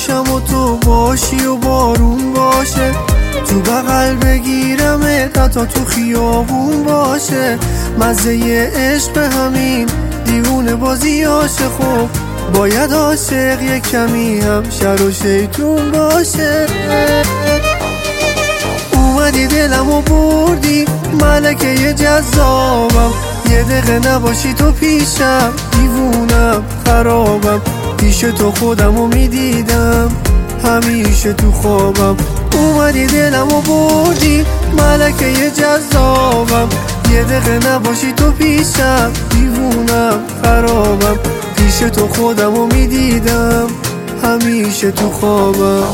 باشم و تو باشی و بارون باشه، تو بغل بگیرمت حتی تو خیابون باشه. مزه عشق همین دیوونه بازیاشه، خب باید عاشق یه کمی هم شر و شیطون باشه. اومدی دلمو بردی ملکه جذابم، یه دقیقه نباشی تو پیشم دیوونم خرابم. پیش تو خودمو میدیدم همیشه تو خوابم. اومدی دلمو بردی ملکه جذابم، یه دقیقه نباشی تو پیشم دیوونم خرابم. پیش تو خودمو میدیدم همیشه تو خوابم.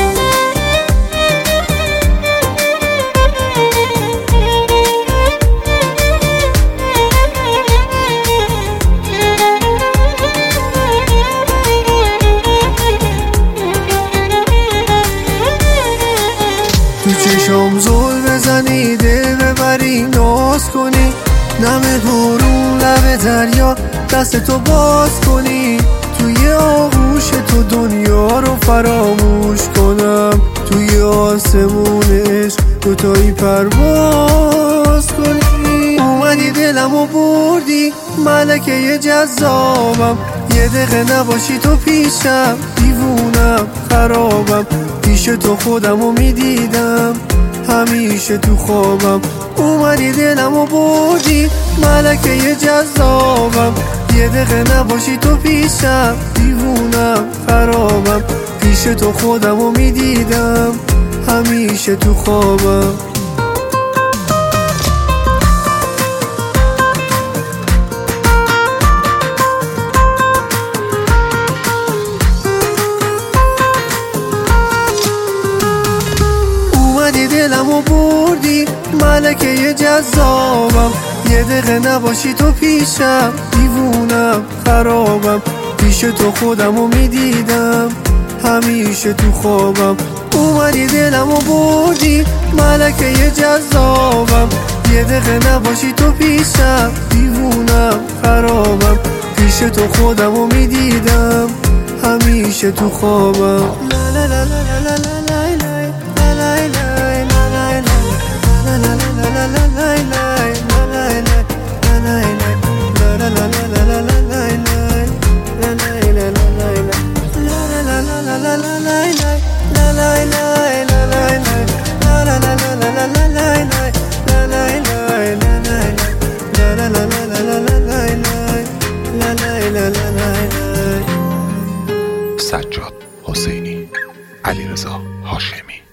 تو چشم زل بزنی دل ببری ناز کنی، نم بارون لب دریا دست تو باز کنی. توی آغوش تو دنیا رو فراموش کنم، توی آسمون عشق دوتایی پرواز کنی. اومدی دلمو بردی ملکه جذابم، یه دقیقه نباشی تو پیشم دیوونم خرابم. پیش تو خودمو میدیدم همیشه تو خوابم. اومدی دلمو بردی ملکه جذابم، یه دقیقه نباشی تو پیشم دیوونم خرابم. پیش تو خودمو میدیدم همیشه تو خوابم. دلمو بردی ملکه جذابم، یه دقیقه نباشی تو پیشم دیوونم خرابم. پیش تو خودمو میدیدم همیشه تو خوابم. اومدی دلمو بردی ملکه جذابم، یه دقیقه نباشی تو پیشم دیوونم خرابم. پیش تو خودمو میدیدم همیشه تو خوابم. سجاد حسینی، علیرضا هاشمی.